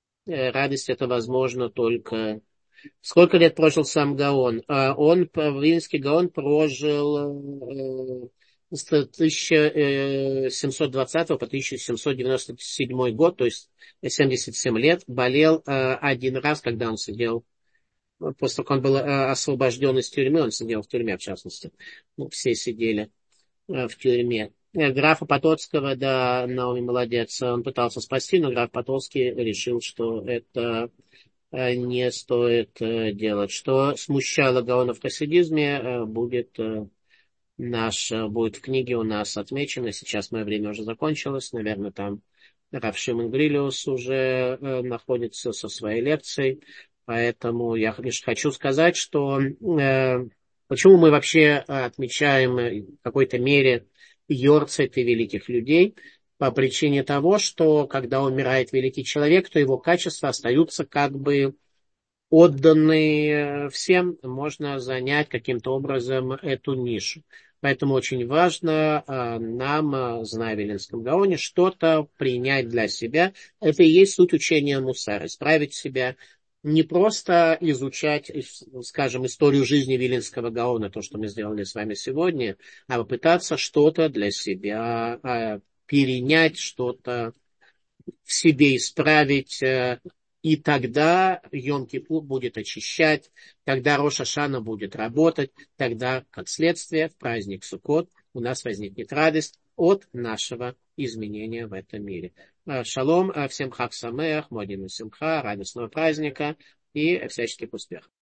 только... Сколько лет прожил сам Гаон? Виленский Гаон прожил с 1720 по 1797 год, то есть 77 лет. Болел один раз, когда он сидел, после того, как он был освобожден из тюрьмы, он сидел в тюрьме, в частности. Все сидели в тюрьме. Графа Потоцкого, да, Наоми молодец, он пытался спасти, но граф Потоцкий решил, что это не стоит делать. Что смущало Гаона в хасидизме, будет в книге у нас отмечено. Сейчас мое время уже закончилось. Наверное, там Рав Шимон Грилиус уже находится со своей лекцией. Поэтому я лишь хочу сказать, что почему мы вообще отмечаем в какой-то мере йорцайты великих людей, по причине того, что когда умирает великий человек, то его качества остаются как бы отданный всем, можно занять каким-то образом эту нишу. Поэтому очень важно нам, зная в Вилинском Гаоне, что-то принять для себя. Это и есть суть учения Мусар. Исправить себя, не просто изучать, скажем, историю жизни Вилинского Гаона, то, что мы сделали с вами сегодня, а попытаться что-то для себя перенять, что-то в себе исправить, и тогда Йом-Кипур будет очищать, тогда Рош ха-Шана будет работать, тогда, как следствие, в праздник Суккот у нас возникнет радость от нашего изменения в этом мире. Шалом, всем хаг самеах, модим и симха, радостного праздника и всяческих успехов.